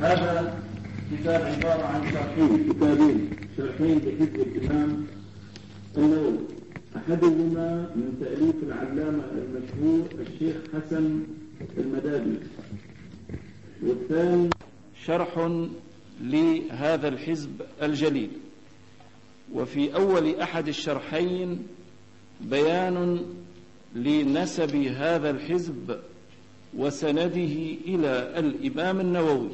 هذا كتاب عبارة عن كتابين شرحين لحزب الإمام النووي، أحدهما من تأليف العلامة المشهور الشيخ حسن المدادي، والثاني شرح لهذا الحزب الجليل. وفي أول أحد الشرحين بيان لنسب هذا الحزب وسنده إلى الإمام النووي.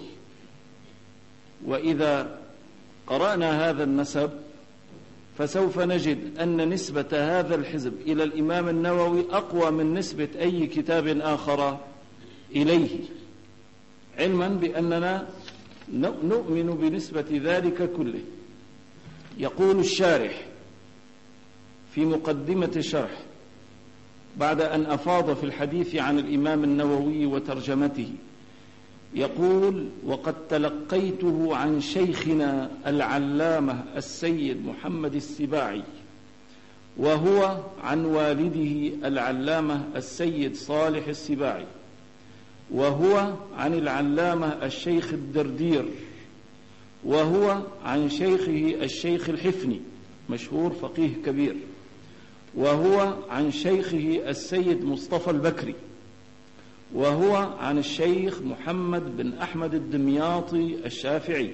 وإذا قرأنا هذا النسب فسوف نجد أن نسبة هذا الحزب إلى الإمام النووي أقوى من نسبة أي كتاب آخر إليه، علما بأننا نؤمن بنسبة ذلك كله. يقول الشارح في مقدمة الشرح بعد أن أفاض في الحديث عن الإمام النووي وترجمته، يقول: وقد تلقيته عن شيخنا العلامة السيد محمد السباعي، وهو عن والده العلامة السيد صالح السباعي، وهو عن العلامة الشيخ الدردير، وهو عن شيخه الشيخ الحفني مشهور فقيه كبير، وهو عن شيخه السيد مصطفى البكري، وهو عن الشيخ محمد بن أحمد الدمياطي الشافعي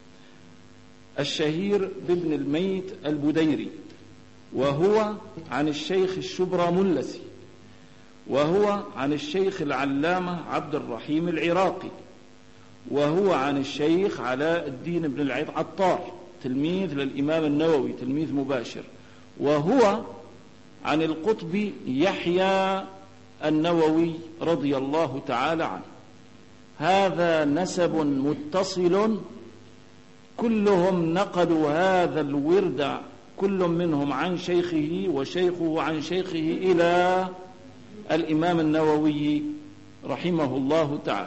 الشهير بابن الميت البديري، وهو عن الشيخ الشبرملسي، وهو عن الشيخ العلامة عبد الرحيم العراقي، وهو عن الشيخ علاء الدين بن العيد عطار تلميذ للإمام النووي تلميذ مباشر، وهو عن القطب يحيى النووي رضي الله تعالى عنه. هذا نسب متصل، كلهم نقلوا هذا الورد كل منهم عن شيخه وشيخه عن شيخه إلى الإمام النووي رحمه الله تعالى.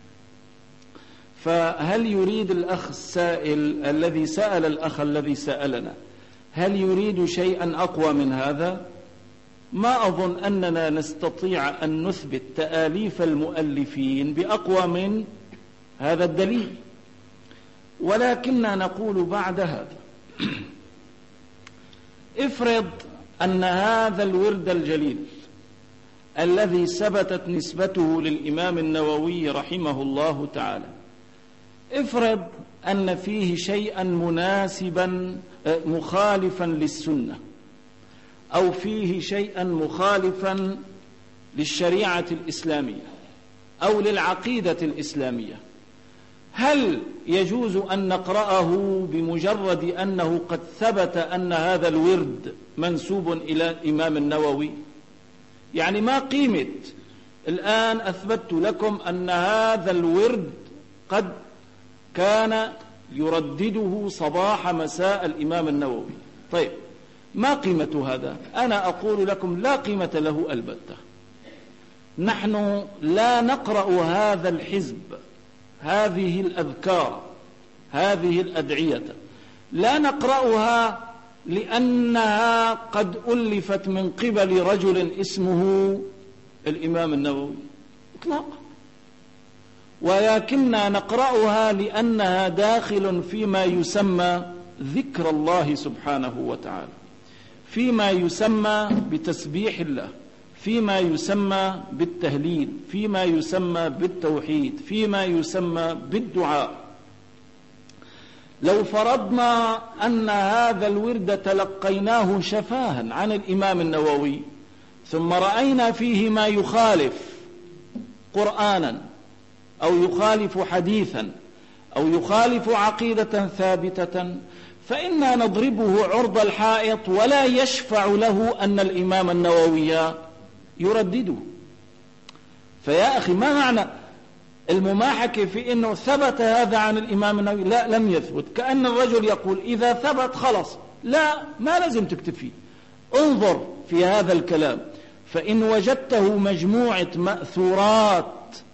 فهل يريد الأخ السائل الذي سأل الأخ الذي سألنا، هل يريد شيئا أقوى من هذا؟ ما أظن أننا نستطيع أن نثبت تآليف المؤلفين بأقوى من هذا الدليل، ولكننا نقول بعد هذا افرض أن هذا الورد الجليل الذي ثبتت نسبته للإمام النووي رحمه الله تعالى، افرض أن فيه شيئا مناسبا مخالفا للسنة، أو فيه شيئا مخالفا للشريعة الإسلامية أو للعقيدة الإسلامية، هل يجوز أن نقرأه بمجرد أنه قد ثبت أن هذا الورد منسوب إلى الإمام النووي؟ يعني ما قيمة الآن أثبت لكم أن هذا الورد قد كان يردده صباح مساء الإمام النووي، طيب ما قيمة هذا؟ أنا أقول لكم لا قيمة له البتة. نحن لا نقرأ هذا الحزب، هذه الأذكار، هذه الأدعية، لا نقرأها لأنها قد ألفت من قبل رجل اسمه الإمام النووي إطلاقا، ولكننا نقرأها لأنها داخل فيما يسمى ذكر الله سبحانه وتعالى، فيما يسمى بتسبيح الله، فيما يسمى بالتهليل، فيما يسمى بالتوحيد، فيما يسمى بالدعاء. لو فرضنا أن هذا الورد تلقيناه شفاها عن الإمام النووي ثم رأينا فيه ما يخالف قرآنا أو يخالف حديثا أو يخالف عقيدة ثابتة، فإنا نضربه عرض الحائط ولا يشفع له أن الإمام النووي يردده. فيا أخي ما معنى المماحكة في أنه ثبت هذا عن الإمام النووي؟ لا، لم يثبت. كأن الرجل يقول إذا ثبت خلص، لا، ما لازم تكتفي. انظر في هذا الكلام، فإن وجدته مجموعة مأثورات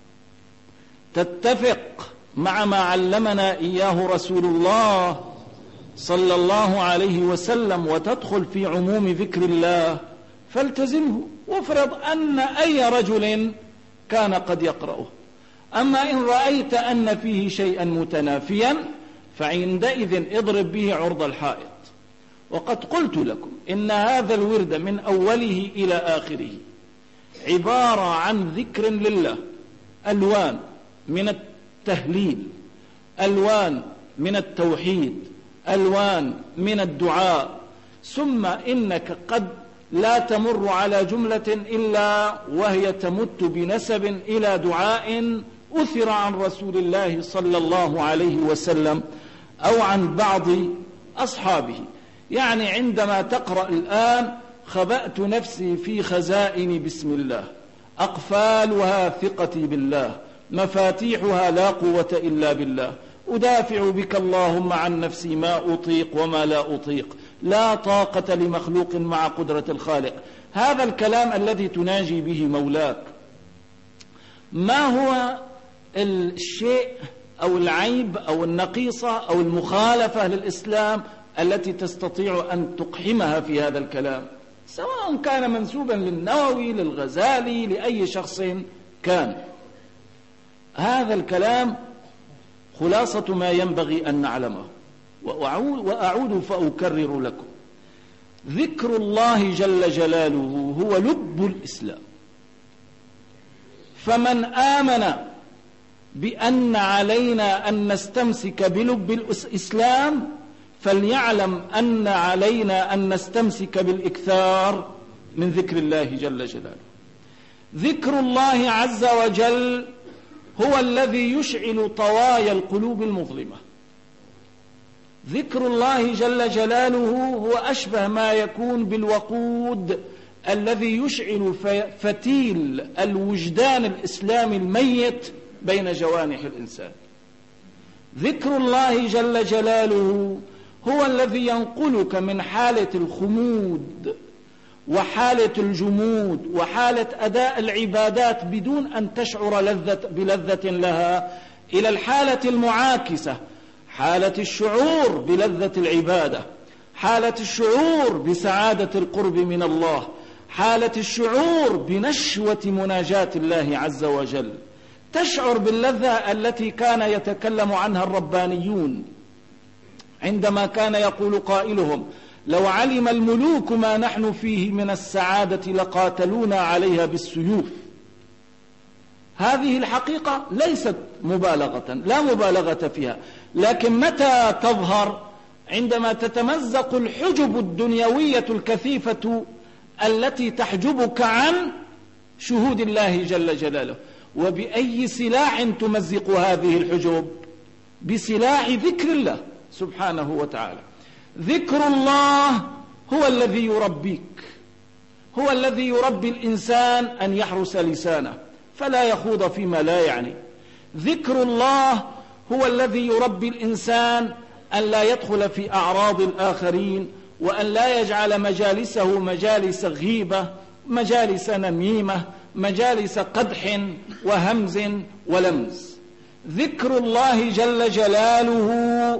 تتفق مع ما علمنا إياه رسول الله صلى الله عليه وسلم وتدخل في عموم ذكر الله فالتزمه، وافرض أن أي رجل كان قد يقرأه. أما إن رأيت أن فيه شيئا متنافيا فعندئذ اضرب به عرض الحائط. وقد قلت لكم إن هذا الورد من أوله إلى آخره عبارة عن ذكر لله، ألوان من التهليل، ألوان من التوحيد، ألوان من الدعاء. ثم إنك قد لا تمر على جملة إلا وهي تمت بنسب إلى دعاء أثر عن رسول الله صلى الله عليه وسلم أو عن بعض أصحابه. يعني عندما تقرأ الآن: خبأت نفسي في خزائن بسم الله، أقفالها ثقتي بالله، مفاتيحها لا قوة إلا بالله، أدافع بك اللهم عن نفسي ما أطيق وما لا أطيق، لا طاقة لمخلوق مع قدرة الخالق. هذا الكلام الذي تناجي به مولاك. ما هو الشيء أو العيب أو النقيصة أو المخالفة للإسلام التي تستطيع أن تقحمها في هذا الكلام، سواء كان منسوبا للنووي، للغزالي، لأي شخص كان؟ هذا الكلام خلاصة ما ينبغي أن نعلمه. وأعود فأكرر لكم: ذكر الله جل جلاله هو لب الإسلام. فمن آمن بأن علينا أن نستمسك بلب الإسلام فليعلم أن علينا أن نستمسك بالإكثار من ذكر الله جل جلاله. ذكر الله عز وجل هو الذي يشعل طوايا القلوب المظلمة. ذكر الله جل جلاله هو أشبه ما يكون بالوقود الذي يشعل فتيل الوجدان الإسلامي الميت بين جوانح الإنسان. ذكر الله جل جلاله هو الذي ينقلك من حالة الخمود وحالة الجمود وحالة أداء العبادات بدون أن تشعر بلذة لها إلى الحالة المعاكسة، حالة الشعور بلذة العبادة، حالة الشعور بسعادة القرب من الله، حالة الشعور بنشوة مناجاة الله عز وجل. تشعر باللذة التي كان يتكلم عنها الربانيون عندما كان يقول قائلهم: لو علم الملوك ما نحن فيه من السعادة لقاتلونا عليها بالسيوف. هذه الحقيقة ليست مبالغة، لا مبالغة فيها، لكن متى تظهر؟ عندما تتمزق الحجب الدنيوية الكثيفة التي تحجبك عن شهود الله جل جلاله. وبأي سلاح تمزق هذه الحجب؟ بسلاح ذكر الله سبحانه وتعالى. ذكر الله هو الذي يربيك، هو الذي يربي الإنسان أن يحرس لسانه فلا يخوض فيما لا يعني. ذكر الله هو الذي يربي الإنسان أن لا يدخل في أعراض الآخرين، وأن لا يجعل مجالسه مجالس غيبة، مجالس نميمة، مجالس قدح وهمز ولمز. ذكر الله جل جلاله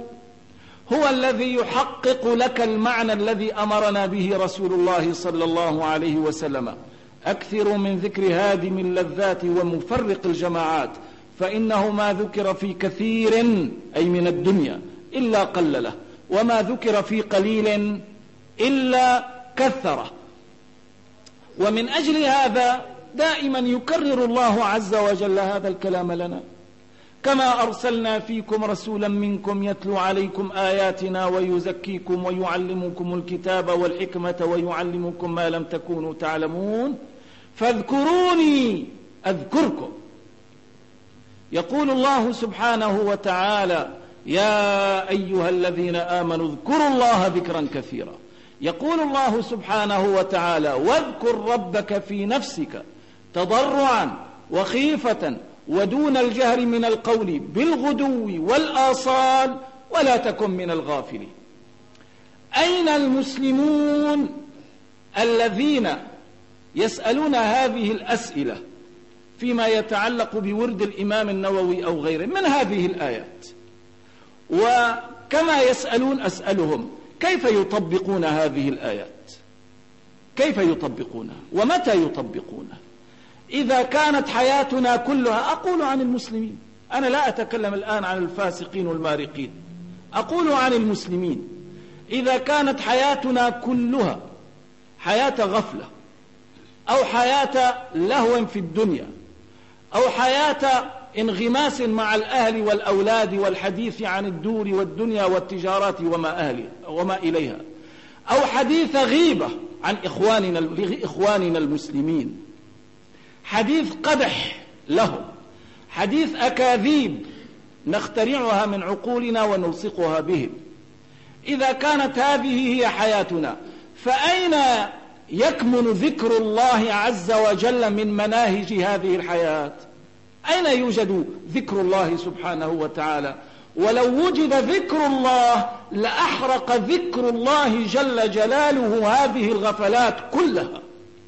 هو الذي يحقق لك المعنى الذي أمرنا به رسول الله صلى الله عليه وسلم: أكثروا من ذكر هادم اللذات ومفرق الجماعات، فإنه ما ذكر في كثير أي من الدنيا إلا قلله، وما ذكر في قليل إلا كثره. ومن أجل هذا دائما يكرر الله عز وجل هذا الكلام لنا: كما أرسلنا فيكم رسولا منكم يتلو عليكم آياتنا ويزكيكم ويعلمكم الكتاب والحكمة ويعلمكم ما لم تكونوا تعلمون فاذكروني أذكركم. يقول الله سبحانه وتعالى: يا أيها الذين آمنوا اذكروا الله ذكرا كثيرا. يقول الله سبحانه وتعالى: واذكر ربك في نفسك تضرعا وخيفة ودون الجهر من القول بالغدو والآصال ولا تكن من الغافلين. أين المسلمون الذين يسألون هذه الأسئلة فيما يتعلق بورد الإمام النووي أو غيره من هذه الآيات؟ وكما يسألون أسألهم: كيف يطبقون هذه الآيات؟ كيف يطبقونها ومتى يطبقونها؟ إذا كانت حياتنا كلها، أقول عن المسلمين، أنا لا أتكلم الآن عن الفاسقين والمارقين، أقول عن المسلمين، إذا كانت حياتنا كلها حياة غفلة أو حياة لهو في الدنيا أو حياة انغماس مع الأهل والأولاد والحديث عن الدور والدنيا والتجارات وما إليها، أو حديث غيبة عن إخواننا المسلمين، حديث قدح لهم، حديث أكاذيب نخترعها من عقولنا ونلصقها بهم، إذا كانت هذه هي حياتنا فأين يكمن ذكر الله عز وجل من مناهج هذه الحياة؟ أين يوجد ذكر الله سبحانه وتعالى؟ ولو وجد ذكر الله لأحرق ذكر الله جل جلاله هذه الغفلات كلها.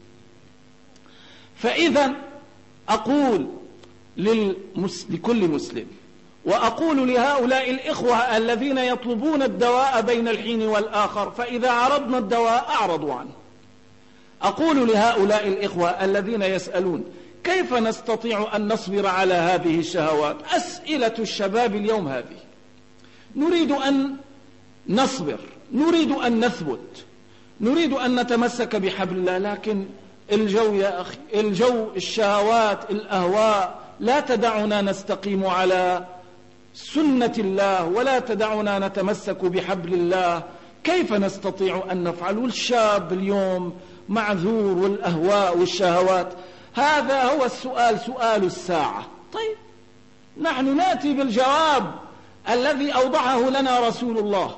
فإذا أقول لكل مسلم، وأقول لهؤلاء الإخوة الذين يطلبون الدواء بين الحين والآخر فإذا عرضنا الدواء أعرضوا عنه، أقول لهؤلاء الإخوة الذين يسألون كيف نستطيع أن نصبر على هذه الشهوات؟ أسئلة الشباب اليوم هذه. نريد أن نصبر، نريد أن نثبت، نريد أن نتمسك بحبل الله، لكن الجو يا أخي، الجو، الشهوات، الأهواء لا تدعنا نستقيم على سنة الله ولا تدعنا نتمسك بحبل الله. كيف نستطيع أن نفعل؟ والشاب اليوم معذور، والأهواء والشهوات. هذا هو السؤال، سؤال الساعة. طيب نحن نأتي بالجواب الذي أوضحه لنا رسول الله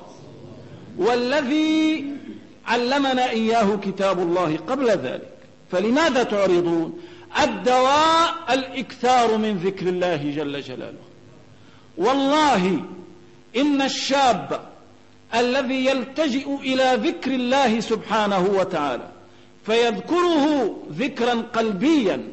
والذي علمنا إياه كتاب الله قبل ذلك. فلماذا تعرضون؟ الدواء الإكثار من ذكر الله جل جلاله. والله إن الشاب الذي يلتجئ إلى ذكر الله سبحانه وتعالى فيذكره ذكرا قلبيا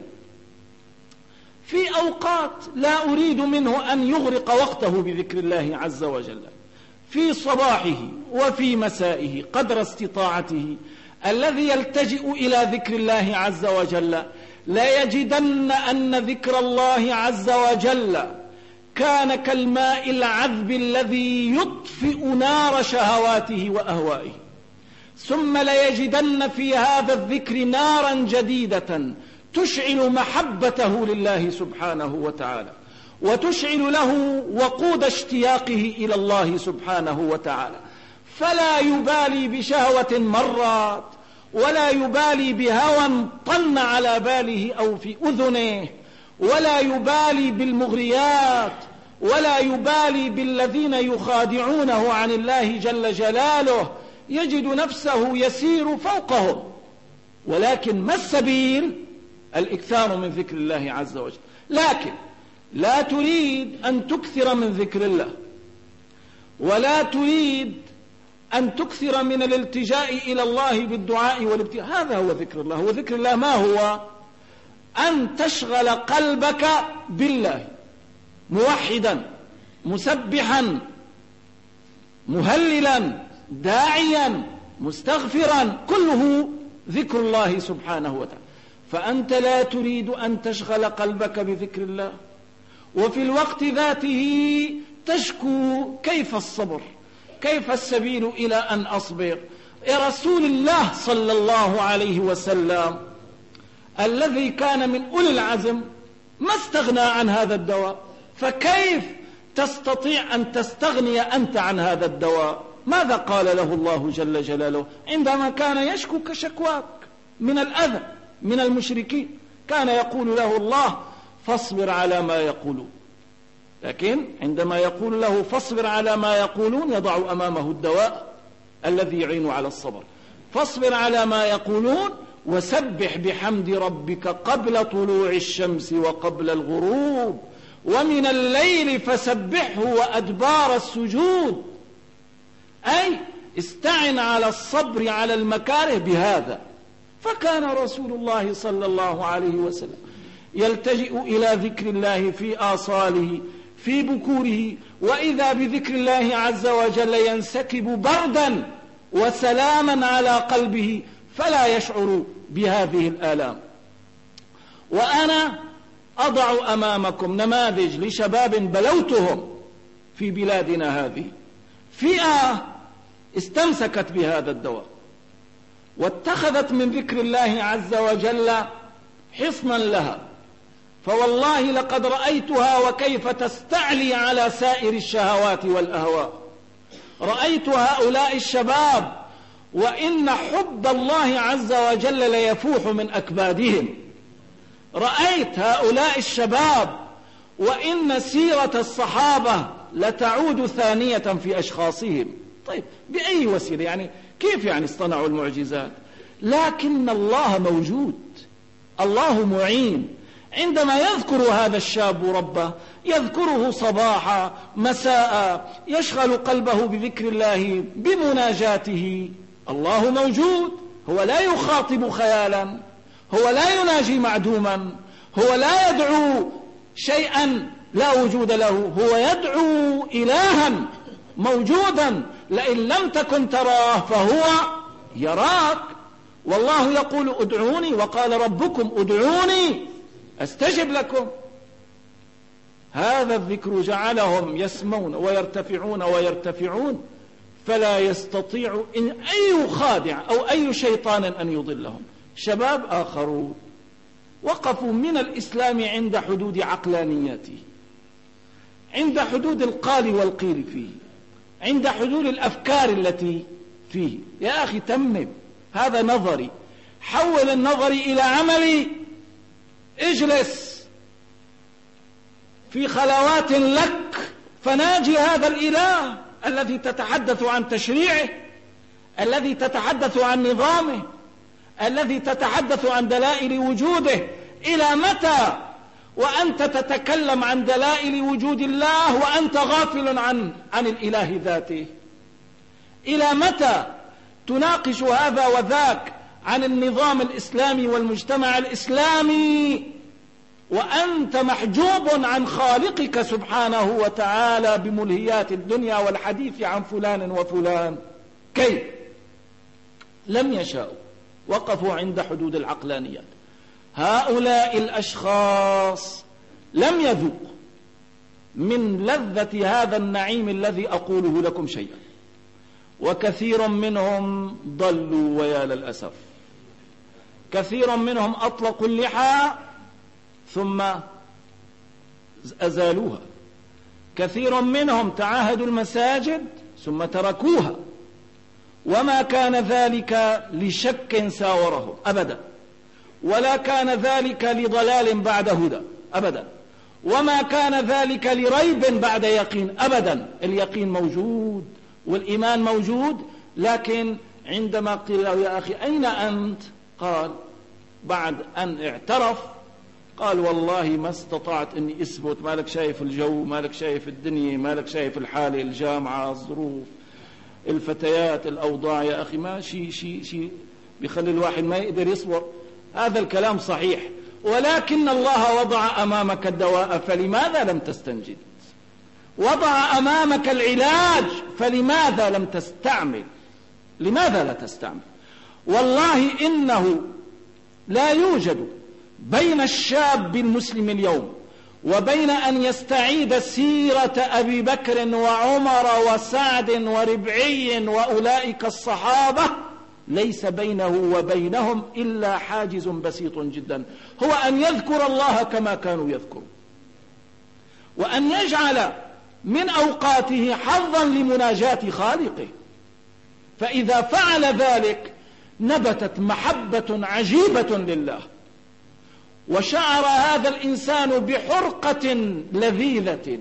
في أوقات لا أريد منه أن يغرق وقته بذكر الله عز وجل، في صباحه وفي مسائه قدر استطاعته، الذي يلتجئ إلى ذكر الله عز وجل لا يجدن أن ذكر الله عز وجل كان كالماء العذب الذي يطفئ نار شهواته وأهوائه، ثم ليجدن في هذا الذكر نارا جديدة تشعل محبته لله سبحانه وتعالى وتشعل له وقود اشتياقه إلى الله سبحانه وتعالى، فلا يبالي بشهوة مرات ولا يبالي بهوى طن على باله أو في أذنه، ولا يبالي بالمغريات، ولا يبالي بالذين يخادعونه عن الله جل جلاله، يجد نفسه يسير فوقهم. ولكن ما السبيل؟ الإكثار من ذكر الله عز وجل. لكن لا تريد أن تكثر من ذكر الله ولا تريد أن تكثر من الالتجاء إلى الله بالدعاء والابتهاء. هذا هو ذكر الله. وذكر الله ما هو؟ أن تشغل قلبك بالله موحدا مسبحا مهللا داعيا مستغفرا، كله ذكر الله سبحانه وتعالى. فأنت لا تريد أن تشغل قلبك بذكر الله وفي الوقت ذاته تشكو كيف الصبر، كيف السبيل إلى أن أصبر. يا رسول الله صلى الله عليه وسلم الذي كان من أولي العزم ما استغنى عن هذا الدواء، فكيف تستطيع أن تستغني أنت عن هذا الدواء؟ ماذا قال له الله جل جلاله عندما كان يشكو كشكواك من الأذى من المشركين؟ كان يقول له الله فاصبر على ما يقولون، لكن عندما يقول له فاصبر على ما يقولون يضع أمامه الدواء الذي يعين على الصبر. فاصبر على ما يقولون وسبح بحمد ربك قبل طلوع الشمس وقبل الغروب ومن الليل فسبحه وأدبار السجود. أي استعن على الصبر على المكاره بهذا. فكان رسول الله صلى الله عليه وسلم يلتجئ إلى ذكر الله في آصاله في بكوره، وإذا بذكر الله عز وجل ينسكب بردا وسلاما على قلبه فلا يشعر بهذه الآلام. وأنا أضع أمامكم نماذج لشباب بلوتهم في بلادنا هذه، فئة استمسكت بهذا الدواء واتخذت من ذكر الله عز وجل حصنا لها، فوالله لقد رأيتها وكيف تستعلي على سائر الشهوات والأهواء. رأيت هؤلاء الشباب وإن حب الله عز وجل ليفوح من أكبادهم. رأيت هؤلاء الشباب وإن سيرة الصحابة لتعود ثانية في أشخاصهم. طيب بأي وسيلة؟ يعني كيف يعني اصطنعوا المعجزات؟ لكن الله موجود، الله معين. عندما يذكر هذا الشاب ربه، يذكره صباحا مساء، يشغل قلبه بذكر الله بمناجاته، الله موجود. هو لا يخاطب خيالا، هو لا يناجي معدوما، هو لا يدعو شيئا لا وجود له، هو يدعو إلها موجودا. لئن لم تكن تراه فهو يراك. والله يقول ادعوني، وقال ربكم ادعوني أستجب لكم. هذا الذكر جعلهم يسمون ويرتفعون ويرتفعون، فلا يستطيع أي خادع أو أي شيطان أن يضلهم. شباب آخرون وقفوا من الإسلام عند حدود عقلانيته، عند حدود القال والقيل فيه، عند حدود الأفكار التي فيه. يا أخي تمم، هذا نظري، حول النظري إلى عملي. اجلس في خلوات لك فناجي هذا الإله الذي تتحدث عن تشريعه، الذي تتحدث عن نظامه، الذي تتحدث عن دلائل وجوده. إلى متى وأنت تتكلم عن دلائل وجود الله وأنت غافل عن الإله ذاته؟ إلى متى تناقش هذا وذاك عن النظام الإسلامي والمجتمع الإسلامي وأنت محجوب عن خالقك سبحانه وتعالى بملهيات الدنيا والحديث عن فلان وفلان؟ كيف؟ لم يشاءوا، وقفوا عند حدود العقلانيات. هؤلاء الأشخاص لم يذوقوا من لذة هذا النعيم الذي أقوله لكم شيئا، وكثير منهم ضلوا ويا للأسف. كثير منهم أطلقوا اللحى ثم أزالوها، كثير منهم تعاهدوا المساجد ثم تركوها، وما كان ذلك لشك ساورهم أبدا، ولا كان ذلك لضلال بعد هدى أبدا، وما كان ذلك لريب بعد يقين أبدا. اليقين موجود والإيمان موجود، لكن عندما قيل له يا أخي أين أنت؟ قال بعد أن اعترف قال والله ما استطعت أني أثبت. مالك شايف الجو، مالك شايف الدنيا، مالك شايف الحالة، الجامعة، الظروف، الفتيات، الأوضاع. يا أخي ما شيء بيخلي الواحد ما يقدر يصبر. هذا الكلام صحيح، ولكن الله وضع أمامك الدواء فلماذا لم تستنجد؟ وضع أمامك العلاج فلماذا لم تستعمل؟ لماذا لا تستعمل؟ والله إنه لا يوجد بين الشاب المسلم اليوم وبين أن يستعيد سيرة أبي بكر وعمر وسعد وربعي وأولئك الصحابة، ليس بينه وبينهم إلا حاجز بسيط جدا، هو أن يذكر الله كما كانوا يذكرون، وأن يجعل من أوقاته حظا لمناجاة خالقه. فإذا فعل ذلك نبتت محبة عجيبة لله، وشعر هذا الإنسان بحرقة لذيذة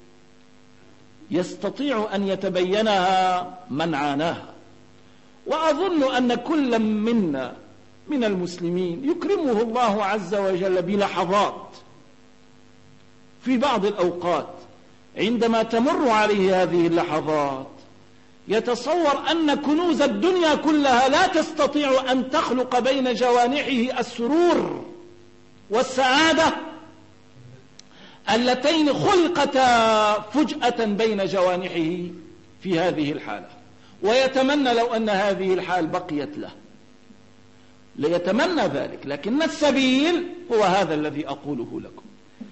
يستطيع أن يتبينها من عاناها. وأظن أن كل منا من المسلمين يكرمه الله عز وجل بلحظات في بعض الأوقات عندما تمر عليه هذه اللحظات يتصور أن كنوز الدنيا كلها لا تستطيع أن تخلق بين جوانحه السرور والسعادة اللتين خلقتا فجأة بين جوانحه في هذه الحالة، ويتمنى لو أن هذه الحال بقيت له. ليتمنى ذلك، لكن السبيل هو هذا الذي أقوله لكم.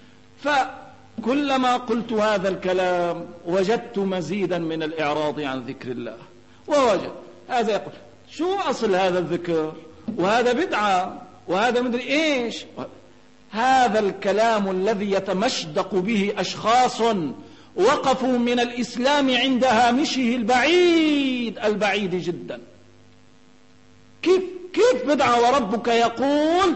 فكلما قلت هذا الكلام وجدت مزيدا من الإعراض عن ذكر الله، ووجد هذا يقول شو أصل هذا الذكر، وهذا بدعة، وهذا مدري إيش. هذا الكلام الذي يتمشدق به أشخاص وقفوا من الإسلام عند هامشه البعيد جدا. كيف بدعة وربك يقول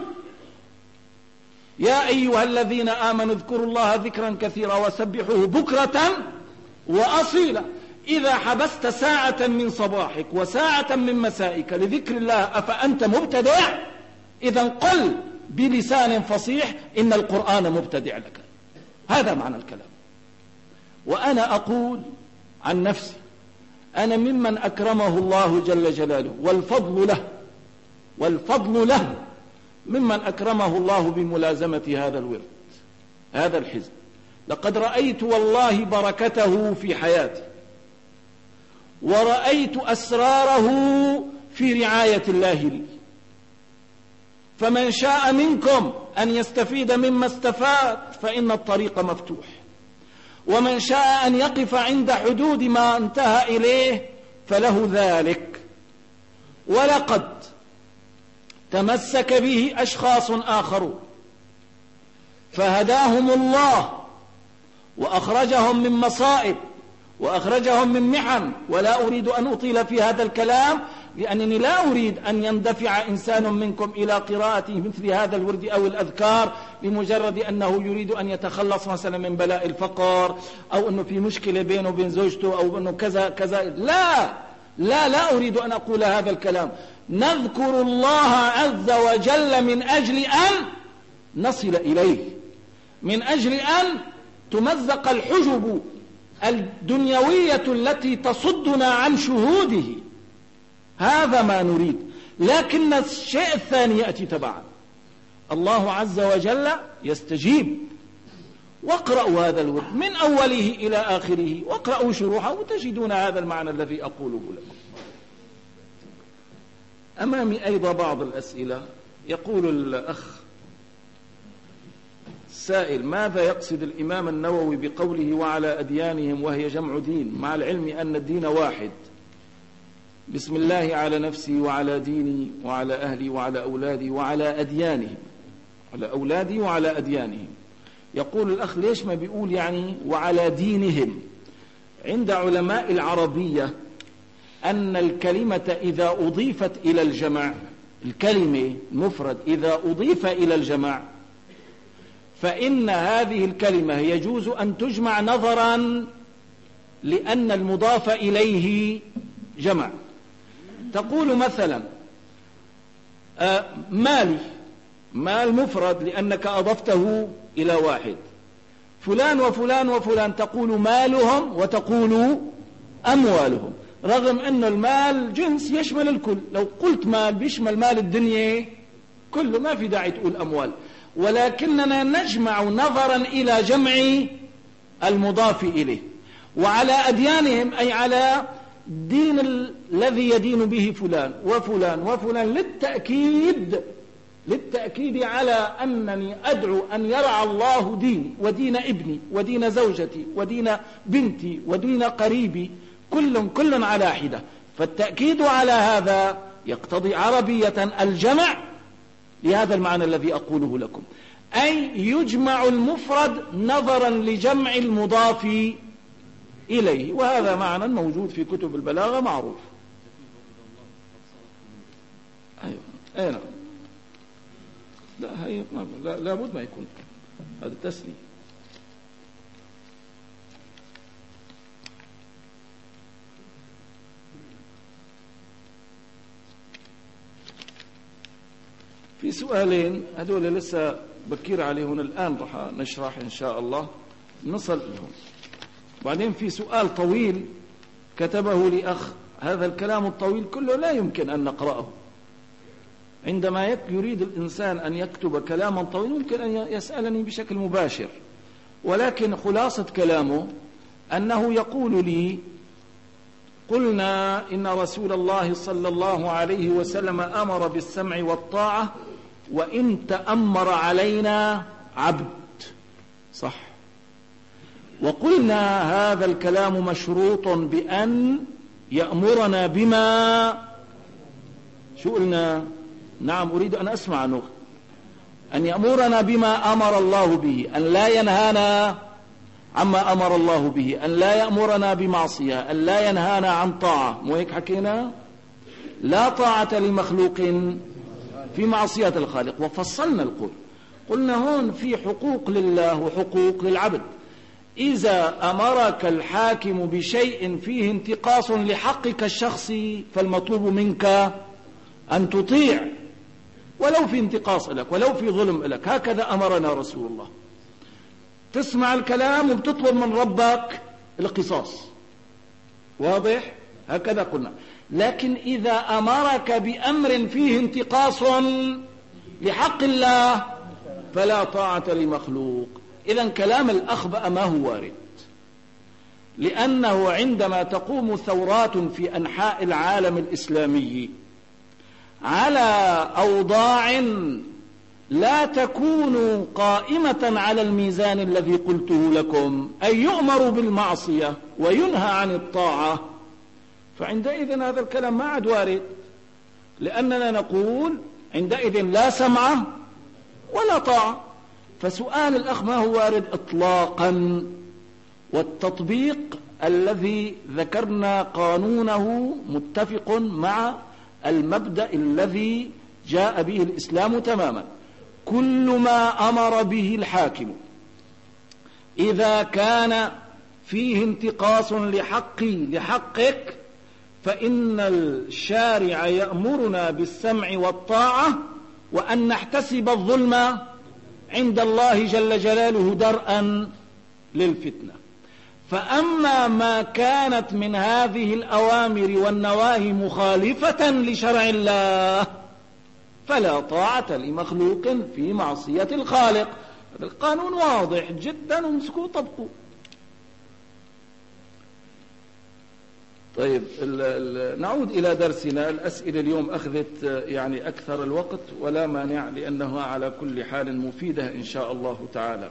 يا أيها الذين آمنوا اذكروا الله ذكرا كثيرا وسبحوه بكرة وأصيلا. إذا حبست ساعة من صباحك وساعة من مسائك لذكر الله أفأنت مبتدع؟ إذا قل بلسان فصيح إن القرآن مبتدع لك. هذا معنى الكلام. وأنا أقول عن نفسي أنا ممن أكرمه الله جل جلاله والفضل له ممن أكرمه الله بملازمة هذا الورد، هذا الحزب. لقد رأيت والله بركته في حياتي، ورأيت أسراره في رعاية الله لي. فمن شاء منكم أن يستفيد مما استفاد فإن الطريق مفتوح، ومن شاء أن يقف عند حدود ما انتهى إليه فله ذلك. ولقد تمسك به أشخاص آخرون فهداهم الله وأخرجهم من مصائب وأخرجهم من محن. ولا أريد أن أطيل في هذا الكلام، لأنني لا أريد أن يندفع إنسان منكم إلى قراءة مثل هذا الورد أو الأذكار لمجرد أنه يريد أن يتخلص مثلا من بلاء الفقر، أو أنه في مشكلة بينه وبين زوجته، أو أنه كذا كذا. لا أريد أن أقول هذا الكلام. نذكر الله عز وجل من أجل أن نصل إليه، من أجل أن تمزق الحجب الدنيوية التي تصدنا عن شهوده. هذا ما نريد. لكن الشيء الثاني يأتي تبعا. الله عز وجل يستجيب. واقرأوا هذا الورد من أوله إلى آخره، واقرأوا شروحه وتجدون هذا المعنى الذي أقوله لكم. أمامي أيضا بعض الأسئلة. يقول الأخ السائل: ماذا يقصد الإمام النووي بقوله وعلى أديانهم، وهي جمع دين، مع العلم أن الدين واحد؟ بسم الله على نفسي وعلى ديني وعلى أهلي وعلى أولادي وعلى أديانهم، على أولادي وعلى أديانهم. يقول الأخ: ليش ما بيقول يعني وعلى دينهم؟ عند علماء العربية أن الكلمة إذا أضيفت إلى الجمع، الكلمة المفرد إذا أضيف إلى الجمع، فإن هذه الكلمة يجوز أن تجمع نظرا لأن المضاف إليه جمع. تقول مثلا مالي، مال مفرد لأنك أضفته إلى واحد. فلان وفلان وفلان، تقول مالهم وتقول أموالهم، رغم أن المال جنس يشمل الكل. لو قلت مال بيشمل مال الدنيا كله، ما في داعي تقول أموال. ولكننا نجمع نظرا إلى جمع المضاف إليه. وعلى أديانهم أي على دين الذي يدين به فلان وفلان وفلان، للتأكيد على أنني أدعو أن يرعى الله ديني ودين ابني ودين زوجتي ودين بنتي ودين قريبي، كل على حدة. فالتأكيد على هذا يقتضي عربية الجمع لهذا المعنى الذي أقوله لكم، أي يجمع المفرد نظرا لجمع المضاف إليه. وهذا معنى موجود في كتب البلاغة معروف. أيوة. أين؟ لا لابد ما يكون هذا التسليم. في سؤالين هذول لسه بكير عليهم، الآن رح نشرح إن شاء الله نصل لهم. بعدين في سؤال طويل كتبه لي أخ، هذا الكلام الطويل كله لا يمكن أن نقرأه. عندما يريد الإنسان أن يكتب كلاما طويلا يمكن أن يسألني بشكل مباشر، ولكن خلاصة كلامه أنه يقول لي قلنا إن رسول الله صلى الله عليه وسلم أمر بالسمع والطاعة وإن تأمر علينا عبد، صح. وقلنا هذا الكلام مشروط بأن يأمرنا بما، شو قلنا؟ نعم أريد أن أسمع نخ. أن يأمرنا بما أمر الله به، أن لا ينهانا عما أمر الله به، أن لا يأمرنا بمعصية، أن لا ينهانا عن طاعة. مو هيك حكينا؟ لا طاعة لمخلوق في معصية الخالق. وفصلنا القول، قلنا هون في حقوق لله وحقوق للعبد. إذا أمرك الحاكم بشيء فيه انتقاص لحقك الشخصي فالمطلوب منك أن تطيع، ولو في انتقاص لك، ولو في ظلم لك. هكذا أمرنا رسول الله. تسمع الكلام وبتطلب من ربك القصاص، واضح؟ هكذا قلنا. لكن إذا أمرك بأمر فيه انتقاص لحق الله فلا طاعة لمخلوق. إذن كلام الأخ ما هو وارد، لأنه عندما تقوم ثورات في أنحاء العالم الإسلامي على أوضاع لا تكون قائمة على الميزان الذي قلته لكم، أي يؤمر بالمعصية وينهى عن الطاعة، فعندئذ هذا الكلام ما عاد وارد، لأننا نقول عندئذ لا سمع ولا طاعة. فسؤال الأخ ما هو وارد إطلاقا. والتطبيق الذي ذكرنا قانونه متفق مع المبدأ الذي جاء به الإسلام تماما. كل ما أمر به الحاكم إذا كان فيه انتقاص لحقك فإن الشارع يأمرنا بالسمع والطاعة، وأن نحتسب الظلم عند الله جل جلاله درءا للفتنة. فأما ما كانت من هذه الأوامر والنواهي مخالفة لشرع الله فلا طاعة لمخلوق في معصية الخالق. هذا القانون واضح جدا، ومسكوا طبقوا. طيب نعود إلى درسنا. الأسئلة اليوم أخذت يعني أكثر الوقت، ولا مانع لأنها على كل حال مفيدة إن شاء الله تعالى.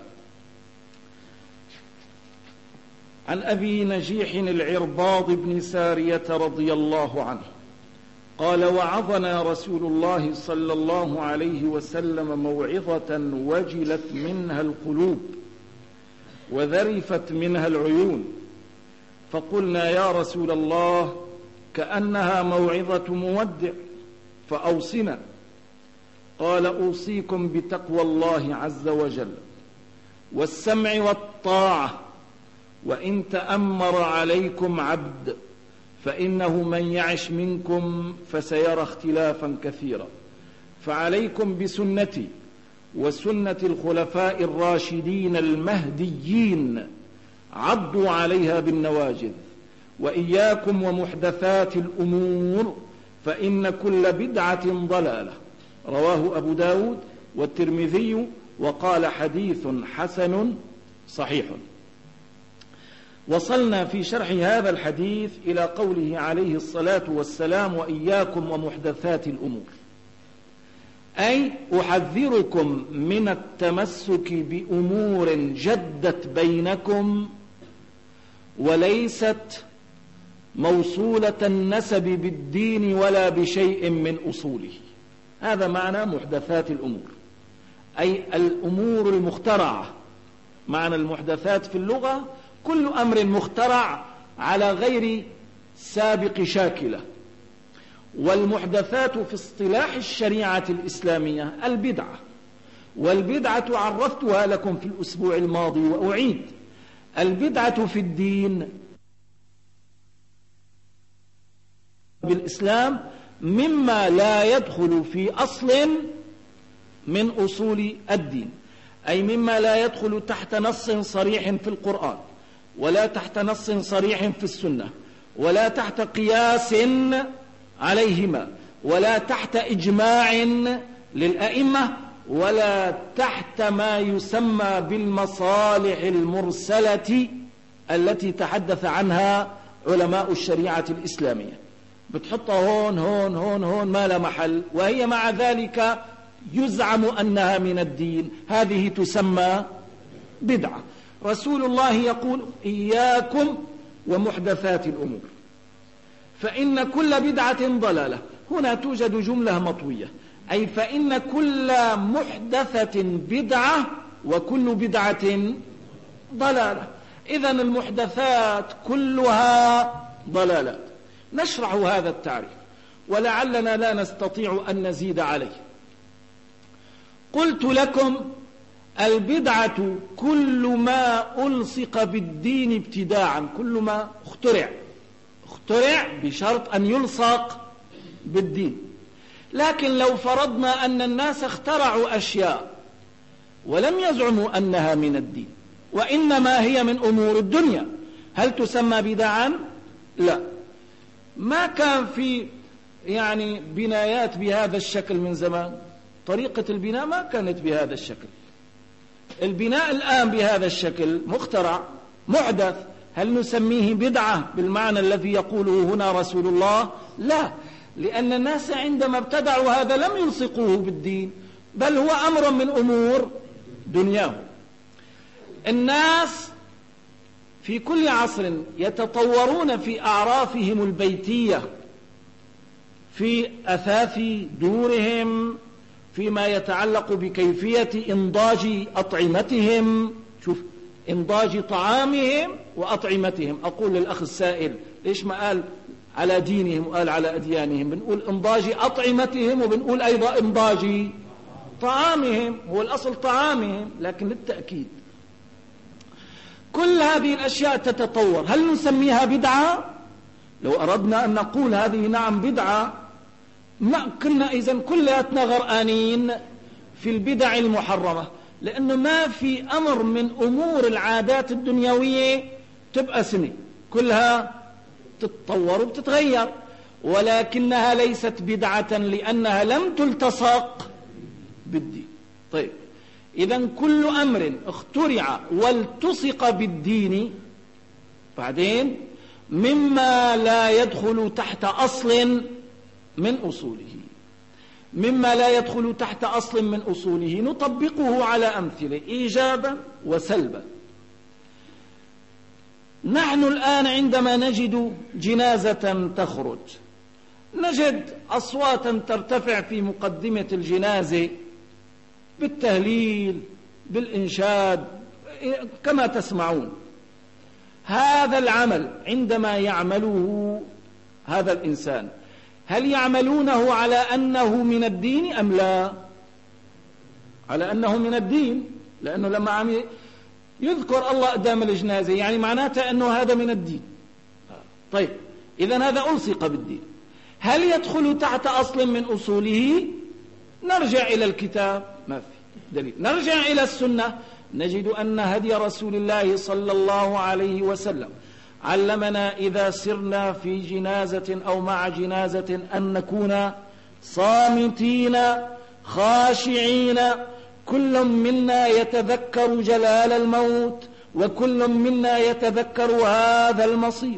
عن أبي نجيح العرباض بن سارية رضي الله عنه قال: وعظنا رسول الله صلى الله عليه وسلم موعظة وجلت منها القلوب وذرفت منها العيون، فقلنا: يا رسول الله، كأنها موعظة مودع، فأوصنا. قال: أوصيكم بتقوى الله عز وجل والسمع والطاعة، وإن تأمر عليكم عبد، فإنه من يعش منكم فسيرى اختلافا كثيرا، فعليكم بسنتي وسنة الخلفاء الراشدين المهديين، عضوا عليها بالنواجذ، وإياكم ومحدثات الأمور، فإن كل بدعة ضلالة. رواه أبو داود والترمذي، وقال: حديث حسن صحيح. وصلنا في شرح هذا الحديث إلى قوله عليه الصلاة والسلام: وإياكم ومحدثات الأمور، أي أحذركم من التمسك بأمور جدت بينكم وليست موصولة النسب بالدين ولا بشيء من أصوله. هذا معنى محدثات الأمور، أي الأمور المخترعة. معنى المحدثات في اللغة كل أمر مخترع على غير سابق شاكلة. والمحدثات في اصطلاح الشريعة الإسلامية البدعة. والبدعة عرفتها لكم في الأسبوع الماضي وأعيد: البدعة في الدين بالإسلام مما لا يدخل في أصل من أصول الدين، أي مما لا يدخل تحت نص صريح في القرآن، ولا تحت نص صريح في السنة، ولا تحت قياس عليهما، ولا تحت إجماع للأئمة، ولا تحت ما يسمى بالمصالح المرسلة التي تحدث عنها علماء الشريعة الإسلامية، بتحطها هون هون هون هون ما لا محل، وهي مع ذلك يزعم أنها من الدين، هذه تسمى بدعة. رسول الله يقول: إياكم ومحدثات الأمور فإن كل بدعة ضلالة. هنا توجد جملة مطوية، أي فإن كل محدثة بدعة وكل بدعة ضلالة. إذن المحدثات كلها ضلالات. نشرح هذا التعريف ولعلنا لا نستطيع أن نزيد عليه. قلت لكم: البدعة كل ما ألصق بالدين ابتداعا، كل ما اخترع بشرط أن يلصق بالدين. لكن لو فرضنا أن الناس اخترعوا أشياء ولم يزعموا أنها من الدين وإنما هي من أمور الدنيا، هل تسمى بدعا؟ لا. ما كان في بنايات بهذا الشكل من زمان، طريقة البناء ما كانت بهذا الشكل. البناء الآن بهذا الشكل مخترع محدث، هل نسميه بدعة بالمعنى الذي يقوله هنا رسول الله؟ لا، لأن الناس عندما ابتدعوا هذا لم يلصقوه بالدين، بل هو أمر من أمور دنياهم. الناس في كل عصر يتطورون في أعرافهم البيتية، في أثاث دورهم، فيما يتعلق بكيفية إنضاج أطعمتهم. شوف، إنضاج طعامهم وأطعمتهم. أقول للأخ السائل: ليش ما قال على دينهم وقال على أديانهم؟ بنقول إنضاج أطعمتهم وبنقول أيضا إنضاج طعامهم، هو الأصل طعامهم لكن للتأكيد. كل هذه الأشياء تتطور، هل نسميها بدعة؟ لو أردنا أن نقول هذه نعم بدعة، ما كنا إذن كلياتنا غرقانين في البدع المحرمة، لأنه ما في أمر من أمور العادات الدنيوية تبقى سنة، كلها تتطور وبتتغير، ولكنها ليست بدعة لأنها لم تلتصق بالدين. طيب، إذن كل أمر اخترع والتصق بالدين بعدين مما لا يدخل تحت أصل من أصوله، مما لا يدخل تحت أصل من أصوله نطبقه على أمثلة إيجابا وسلبا. نحن الآن عندما نجد جنازة تخرج نجد أصواتا ترتفع في مقدمة الجنازة بالتهليل بالإنشاد كما تسمعون. هذا العمل عندما يعمله هذا الإنسان هل يعملونه على أنه من الدين أم لا؟ على أنه من الدين، لأنه لما عم يذكر الله قدام الجنازة يعني معناته أنه هذا من الدين. طيب، إذن هذا ألصق بالدين. هل يدخل تحت أصل من أصوله؟ نرجع إلى الكتاب، ما في دليل. نرجع إلى السنة، نجد أن هدي رسول الله صلى الله عليه وسلم علمنا إذا سرنا في جنازة أو مع جنازة أن نكون صامتين خاشعين، كل منا يتذكر جلال الموت وكل منا يتذكر هذا المصير.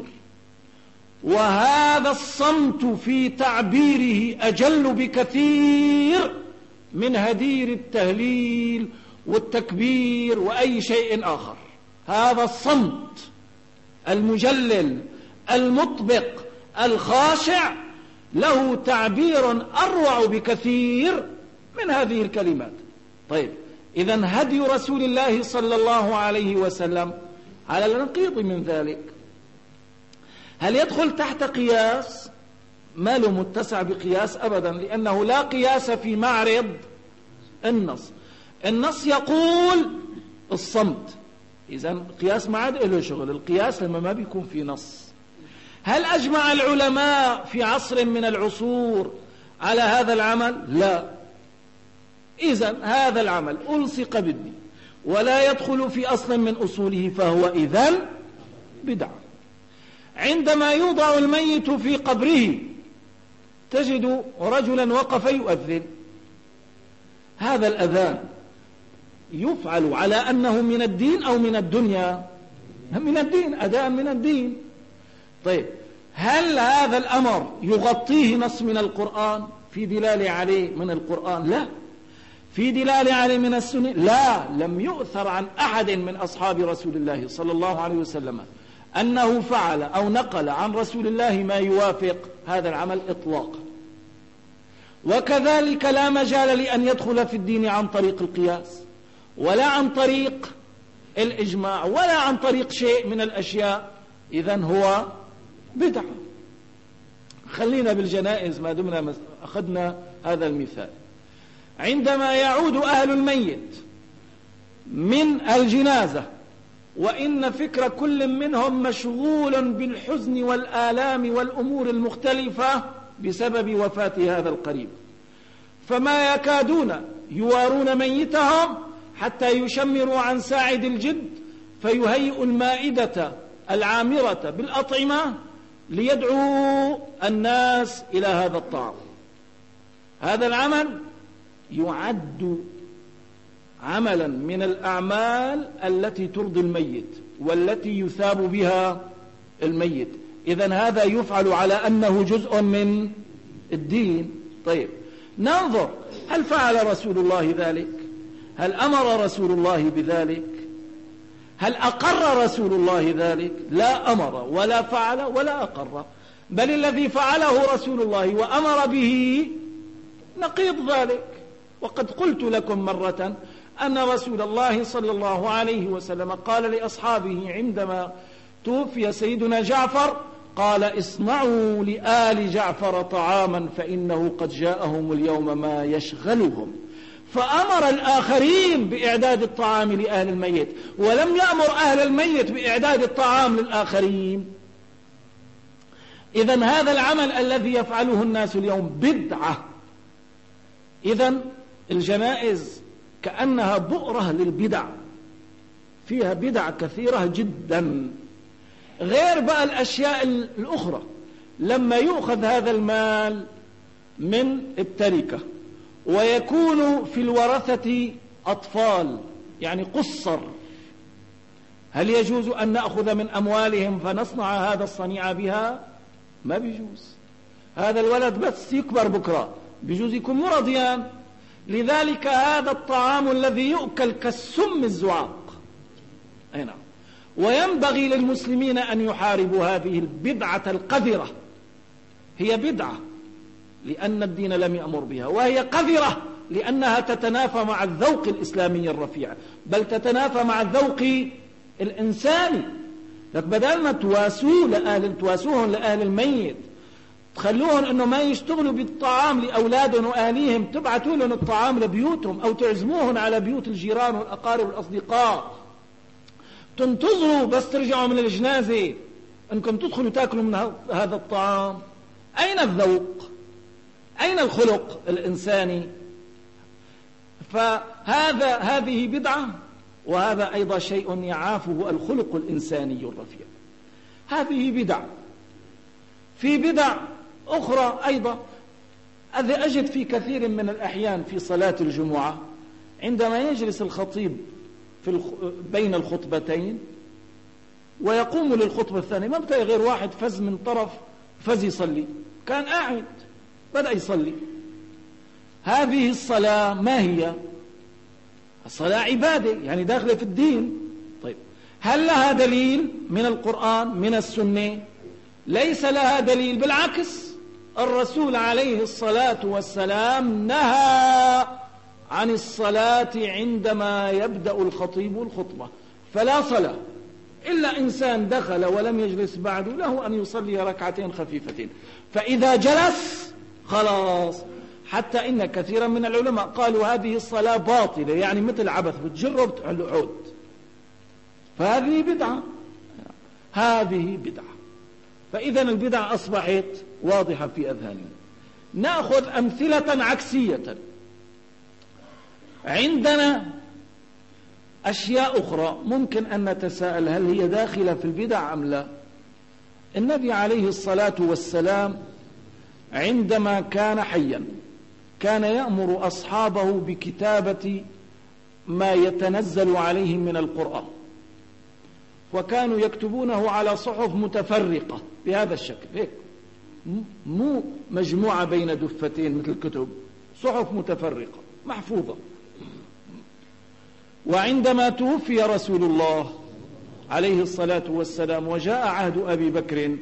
وهذا الصمت في تعبيره أجل بكثير من هدير التهليل والتكبير وأي شيء آخر. هذا الصمت المجلل المطبق الخاشع له تعبير أروع بكثير من هذه الكلمات. طيب، إذن هدي رسول الله صلى الله عليه وسلم على النقيض من ذلك. هل يدخل تحت قياس؟ ما له متسع بقياس أبدا، لأنه لا قياس في معرض النص. النص يقول الصمت، إذن قياس ما عاد له شغل. القياس لما ما بيكون في نص. هل أجمع العلماء في عصر من العصور على هذا العمل؟ لا. إذن هذا العمل ألصق بالدين ولا يدخل في أصل من أصوله، فهو إذن بدعة. عندما يوضع الميت في قبره تجد رجلا وقف يؤذن. هذا الأذان يفعل على أنه من الدين أو من الدنيا؟ من الدين، أداء من الدين. طيب، هل هذا الأمر يغطيه نص من القرآن في دلالة عليه من القرآن؟ لا. في دلالة عليه من السنة؟ لا. لم يؤثر عن أحد من أصحاب رسول الله صلى الله عليه وسلم أنه فعل أو نقل عن رسول الله ما يوافق هذا العمل إطلاقا. وكذلك لا مجال لأن يدخل في الدين عن طريق القياس، ولا عن طريق الإجماع، ولا عن طريق شيء من الأشياء. إذن هو بدعة. خلينا بالجنائز ما دمنا أخذنا هذا المثال. عندما يعود أهل الميت من الجنازة، وإن فكر كل منهم مشغول بالحزن والآلام والأمور المختلفة بسبب وفاة هذا القريب، فما يكادون يوارون ميتهم حتى يشمروا عن ساعد الجد فيهيئوا المائدة العامرة بالأطعمة ليدعوا الناس إلى هذا الطعام. هذا العمل يعد عملا من الأعمال التي ترضي الميت والتي يثاب بها الميت. إذن هذا يفعل على أنه جزء من الدين. طيب، ننظر هل فعل رسول الله ذلك؟ هل أمر رسول الله بذلك؟ هل أقر رسول الله ذلك؟ لا أمر ولا فعل ولا أقر، بل الذي فعله رسول الله وأمر به نقيض ذلك. وقد قلت لكم مرة أن رسول الله صلى الله عليه وسلم قال لأصحابه عندما توفي سيدنا جعفر، قال: اصنعوا لآل جعفر طعاما فإنه قد جاءهم اليوم ما يشغلهم. فأمر الآخرين بإعداد الطعام لأهل الميت، ولم يأمر أهل الميت بإعداد الطعام للآخرين. إذن هذا العمل الذي يفعله الناس اليوم بدعة. إذن الجنائز كأنها بؤرة للبدع، فيها بدع كثيرة جدا، غير بقى الأشياء الأخرى. لما يؤخذ هذا المال من التركة ويكون في الورثة أطفال، يعني قصر، هل يجوز أن نأخذ من أموالهم فنصنع هذا الصنيع بها؟ ما بيجوز. هذا الولد بس يكبر بكرة بيجوز يكون مرضيان. لذلك هذا الطعام الذي يؤكل كالسم الزعاق. أي نعم. وينبغي للمسلمين أن يحاربوا هذه البدعة القذرة. هي بدعة لأن الدين لم يأمر بها، وهي قذرة لأنها تتنافى مع الذوق الإسلامي الرفيع، بل تتنافى مع الذوق الإنساني. لك بدل ما تواسوهم لأهل الميت، تخلوهم أنه ما يشتغلوا بالطعام لأولادهم وأهليهم، تبعتوا لهم الطعام لبيوتهم أو تعزموهم على بيوت الجيران والأقارب والأصدقاء. تنتظروا بس ترجعوا من الجنازة أنكم تدخلوا تأكلوا من هذا الطعام. أين الذوق؟ أين الخلق الإنساني؟ هذه بدعة، وهذا أيضا شيء يعافه الخلق الإنساني الرفيع. هذه بدع. في بدع أخرى أيضا أجد في كثير من الأحيان في صلاة الجمعة عندما يجلس الخطيب بين الخطبتين ويقوم للخطبة الثانية، ما بتلاقي غير واحد فز من طرف فز يصلي، كان قاعد بدأ يصلي. هذه الصلاة ما هي؟ الصلاة عبادة، يعني داخلة في الدين. طيب، هل لها دليل من القرآن من السنة؟ ليس لها دليل، بالعكس الرسول عليه الصلاة والسلام نهى عن الصلاة عندما يبدأ الخطيب الخطبة، فلا صلاة إلا إنسان دخل ولم يجلس بعد له أن يصلي ركعتين خفيفتين، فإذا جلس خلاص. حتى إن كثيرا من العلماء قالوا هذه الصلاة باطلة، يعني مثل عبث، بتجرب تعود. فهذه بدعة، هذه بدعة. فإذا البدع أصبحت واضحة في أذهاننا. نأخذ أمثلة عكسية. عندنا أشياء أخرى ممكن أن نتساءل هل هي داخلة في البدع أم لا. النبي عليه الصلاة والسلام عندما كان حيا كان يأمر أصحابه بكتابة ما يتنزل عليهم من القرآن، وكانوا يكتبونه على صحف متفرقة بهذا الشكل هيك، مو مجموعة بين دفتين مثل الكتب، صحف متفرقة محفوظة. وعندما توفي رسول الله عليه الصلاة والسلام وجاء عهد أبي بكر،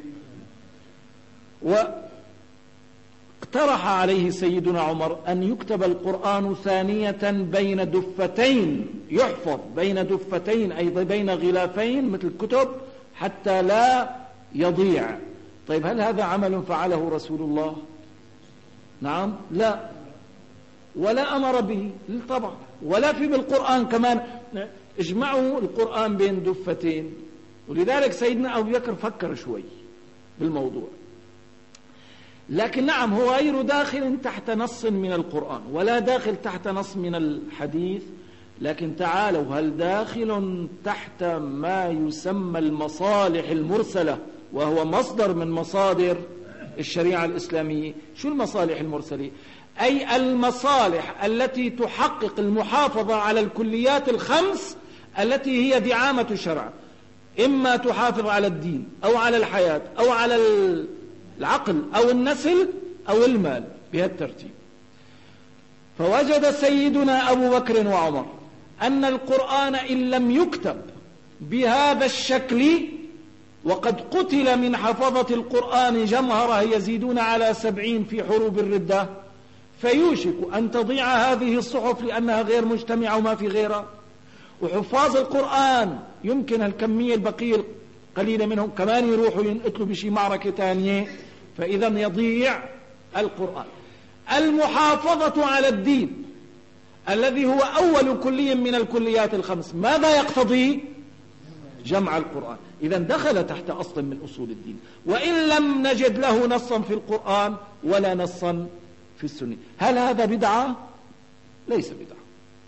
واقترح عليه سيدنا عمر أن يكتب القرآن ثانية بين دفتين، يحفظ بين دفتين أي بين غلافين مثل الكتب حتى لا يضيع. طيب هل هذا عمل فعله رسول الله؟ نعم، لا، ولا أمر به طبعا، ولا في بالقرآن كمان اجمعوا القرآن بين دفتين. ولذلك سيدنا أبو بكر فكر شوي بالموضوع، لكن نعم هو غير داخل تحت نص من القرآن ولا داخل تحت نص من الحديث، لكن تعالوا هل داخل تحت ما يسمى المصالح المرسلة، وهو مصدر من مصادر الشريعة الإسلامية. شو المصالح المرسلة؟ أي المصالح التي تحقق المحافظة على الكليات الخمس التي هي دعامة الشرع، إما تحافظ على الدين أو على الحياة أو على العقل أو النسل أو المال بهالترتيب. فوجد سيدنا أبو بكر وعمر أن القرآن إن لم يكتب بهذا الشكل، وقد قتل من حفظة القرآن جمهرة يزيدون على 70 في حروب الردة، فيوشك أن تضيع هذه الصحف لأنها غير مجتمعة وما في غيرها. وحفاظ القرآن يمكن الكمية البقية قليلة منهم كمان يروحوا ينقتلوا بشي معركة تانية، فإذا يضيع القرآن. المحافظة على الدين الذي هو أول كلية من الكليات الخمس، ماذا يقتضي؟ جمع القرآن. إذا دخل تحت أصل من أصول الدين، وإن لم نجد له نصا في القرآن ولا نصا في السنة. هل هذا بدعة؟ ليس بدعة.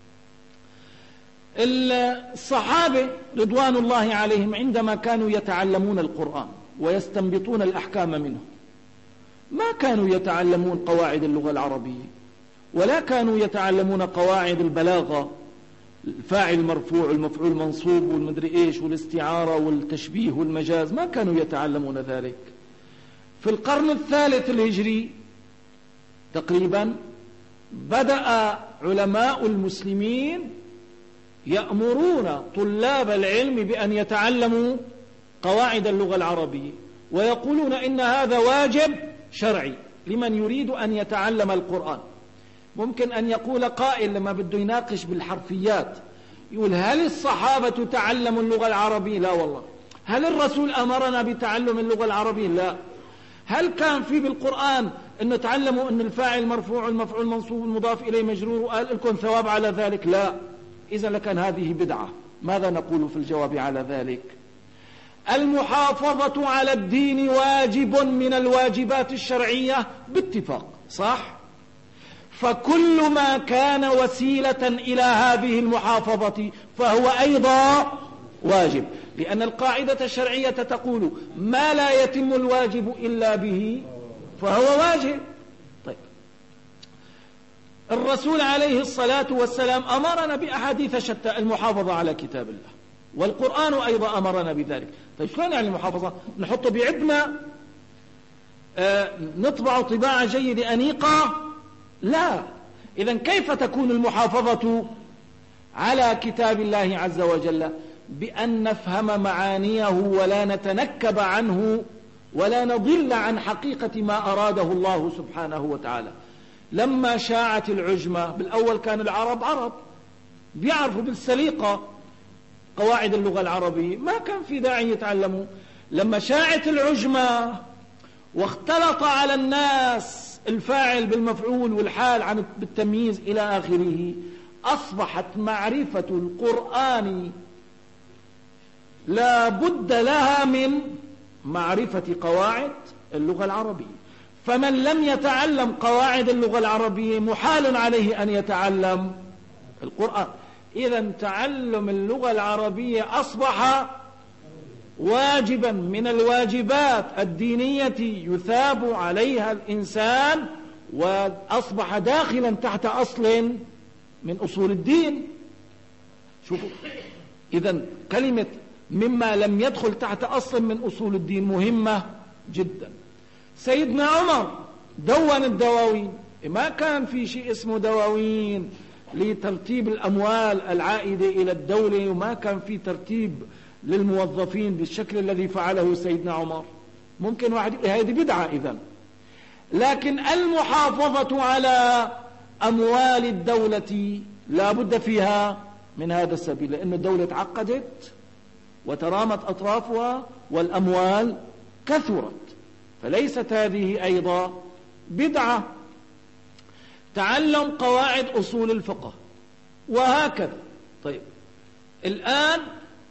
الصحابة رضوان الله عليهم عندما كانوا يتعلمون القرآن ويستنبطون الأحكام منه، ما كانوا يتعلمون قواعد اللغة العربية، ولا كانوا يتعلمون قواعد البلاغة، الفاعل المرفوع والمفعول منصوب والمدري إيش والاستعارة والتشبيه والمجاز، ما كانوا يتعلمون ذلك. في القرن الثالث الهجري تقريبا بدأ علماء المسلمين يأمرون طلاب العلم بأن يتعلموا قواعد اللغة العربية، ويقولون إن هذا واجب شرعي لمن يريد أن يتعلم القرآن. ممكن أن يقول قائل لما بده يناقش بالحرفيات يقول هل الصحابة تعلموا اللغة العربية؟ لا والله. هل الرسول أمرنا بتعلم اللغة العربية؟ لا. هل كان في بالقرآن أن تعلموا أن الفاعل مرفوع والمفعول منصوب والمضاف إليه مجرور وقال لكم ثواب على ذلك؟ لا. إذا لكان هذه بدعة. ماذا نقول في الجواب على ذلك؟ المحافظة على الدين واجب من الواجبات الشرعية باتفاق، صح؟ فكل ما كان وسيلة إلى هذه المحافظة فهو أيضا واجب، لأن القاعدة الشرعية تقول ما لا يتم الواجب إلا به فهو واجب. طيب الرسول عليه الصلاة والسلام أمرنا بأحاديث شتى المحافظة على كتاب الله، والقرآن أيضا أمرنا بذلك. طيب شلون يعني المحافظة؟ نحطه بعدنا نطبع طباعة جيدة أنيقة؟ لا. إذن كيف تكون المحافظة على كتاب الله عز وجل؟ بأن نفهم معانيه ولا نتنكب عنه ولا نضل عن حقيقة ما أراده الله سبحانه وتعالى. لما شاعت العجمة بالأول كان العرب عرب بيعرفوا بالسليقة قواعد اللغة العربية، ما كان في داعي يتعلموا. لما شاعت العجمة واختلط على الناس الفاعل بالمفعول والحال عن بالتمييز إلى آخره، أصبحت معرفة القرآن لا بد لها من معرفة قواعد اللغة العربية. فمن لم يتعلم قواعد اللغة العربية محال عليه أن يتعلم القرآن. إذن تعلم اللغة العربية أصبح واجبا من الواجبات الدينية يثاب عليها الإنسان، وأصبح داخلا تحت أصل من أصول الدين. شوفوا، إذن كلمة مما لم يدخل تحت أصل من أصول الدين مهمة جدا. سيدنا عمر دون الدواوين، ما كان في شيء اسمه دواوين لترتيب الأموال العائدة إلى الدولة، وما كان في ترتيب للموظفين بالشكل الذي فعله سيدنا عمر. ممكن واحد هذه بدعة إذن، لكن المحافظة على أموال الدولة لا بد فيها من هذا السبيل، لأن الدولة تعقدت وترامت أطرافها والأموال كثرت، فليست هذه أيضا بدعة. تعلم قواعد أصول الفقه وهكذا. طيب الآن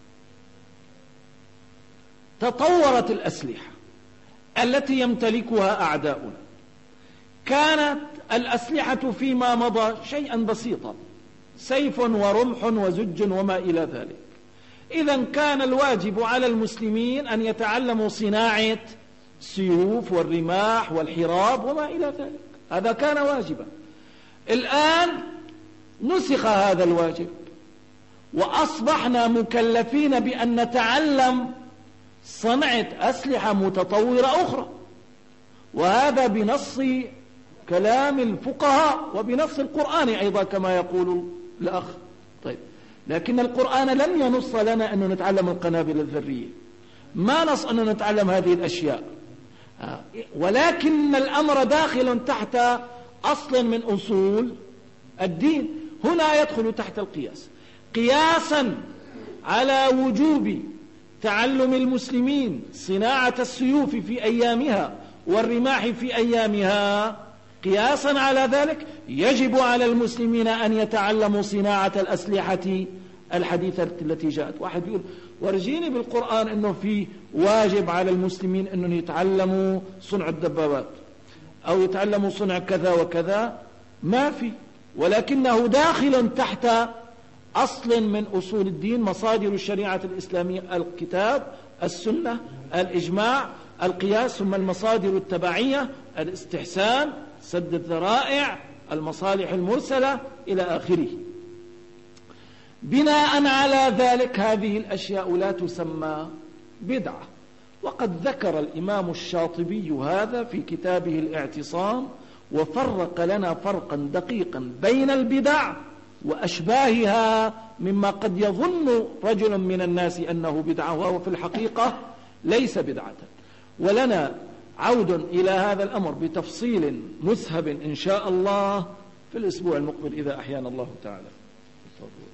تطورت الأسلحة التي يمتلكها أعداؤنا. كانت الأسلحة فيما مضى شيئا بسيطا، سيف ورمح وزج وما إلى ذلك. إذن كان الواجب على المسلمين أن يتعلموا صناعة السيوف والرماح والحراب وما إلى ذلك، هذا كان واجبا. الآن نسخ هذا الواجب وأصبحنا مكلفين بأن نتعلم صنعة أسلحة متطورة أخرى، وهذا بنص كلام الفقهاء وبنص القرآن أيضا كما يقول الأخ. طيب لكن القرآن لم ينص لنا أن نتعلم القنابل الذرية، ما نص أن نتعلم هذه الأشياء، ولكن الأمر داخل تحت أصل من أصول الدين. هنا يدخل تحت القياس، قياسا على وجوب تعلم المسلمين صناعة السيوف في أيامها والرماح في أيامها. قياسا على ذلك يجب على المسلمين أن يتعلموا صناعة الأسلحة الحديثة التي جاءت. واحد يقول ورجيني بالقرآن أنه في واجب على المسلمين أنهم يتعلموا صنع الدبابات أو يتعلموا صنع كذا وكذا، ما في، ولكنه داخل تحت أصل من أصول الدين. مصادر الشريعة الإسلامية الكتاب، السنة، الإجماع، القياس، ثم المصادر التبعية، الاستحسان، سد الذرائع، المصالح المرسلة إلى آخره. بناء على ذلك هذه الأشياء لا تسمى بدعة. وقد ذكر الإمام الشاطبي هذا في كتابه الاعتصام، وفرق لنا فرقا دقيقا بين البدع وأشباهها مما قد يظن رجل من الناس أنه بدعة وهو في الحقيقة ليس بدعة. ولنا عود إلى هذا الأمر بتفصيل مسهب إن شاء الله في الأسبوع المقبل إذا أحيانا الله تعالى.